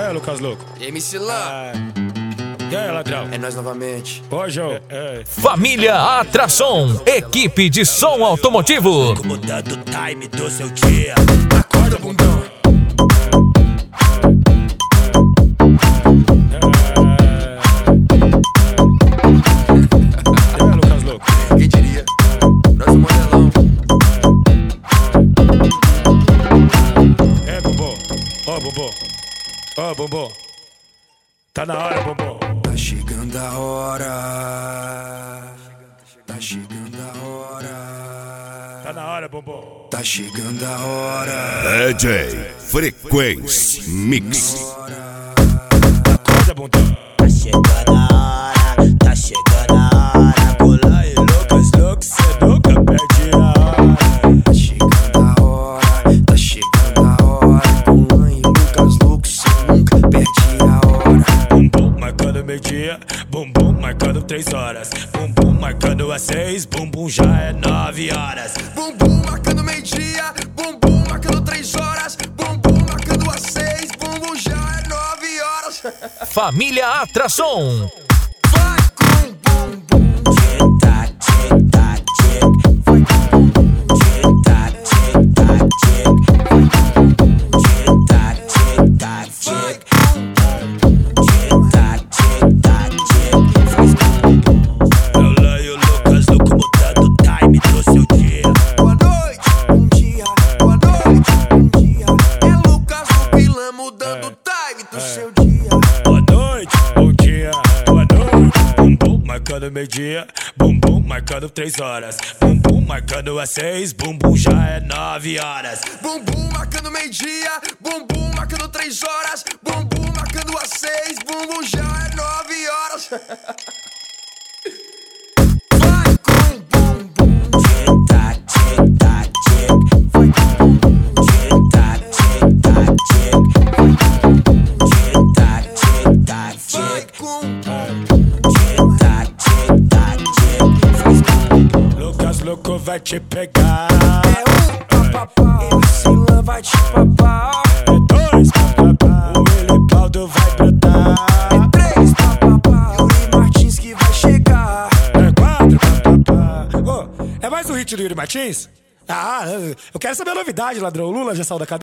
É, Lucas Louco. MC Lan. E aí, ladrão? É nós novamente. Ô, João. Família Atração, equipe de som automotivo. Mudando o time do seu dia. Acorda, bundão. É, Lucas Louco. Quem diria? Nós o modelão. É, Bumbum. Ó, Bumbum. Ó, Bumbum. Tá na hora, Bumbum. Tá chegando a hora. Tá chegando a hora. Tá na hora, Bumbum. Tá chegando a hora. DJ Frequência Mix. Acorda, bundão. Tá chegando a hora. Tá chegando a hora. Cola e Lucas Louco, cê nunca perde a hora. Tá chegando a hora. Tá chegando a hora. Cola e Lucas Louco, cê nunca perde a hora. Bumbum marcando meio-dia, bumbum marcando 3 horas. Bumbum marcando às 6, bumbum já é 9 horas. Bumbum marcando meio-dia. Bumbum marcando 3 horas. Bumbum marcando às 6. Bumbum já é 9 horas. Família Atração. Vai com bumbum. Tic-tac, tic-tac, tic. Vai com bumbum. Tic-tac, tic-tac, tic. Tic-tac, tic-tac, tic. Tic-tac, tic-tac, tic. Faz com bumbum. Eu leio o Lucas Louco mudando o time do seu dia. Boa noite, bom dia. Boa noite, bom dia. É Lucas Louco e Lan mudando o time do seu dia. Boa noite, bom dia, boa noite. Bumbum marcando meio-dia, bumbum marcando 3 horas. Bumbum marcando às 6, bumbum já é 9 horas. Bumbum marcando meio-dia. Bumbum marcando 3 horas. Bumbum marcando às 6. Bumbum já é 9 horas. Vai com bumbum. Tic-tac, tic-tac, tic. Vai com bumbum. Tic-tac, tic-tac, tic. Tic-tac, tic-tac, Vai tic. com Tic-tac, tic-tac, tic. Faz com bumbum. Lucas Louco vai te pegar. É papapá, MC Lan vai te papar. É 2, papapá, o Elibaldo vai brotar. 3 papapá, Yuri Martins que vai chegar. É 4, papapá. Ô, é mais um hit do Yuri Martins? Ah, eu quero saber a novidade, ladrão. O Lula já saiu da cadeia?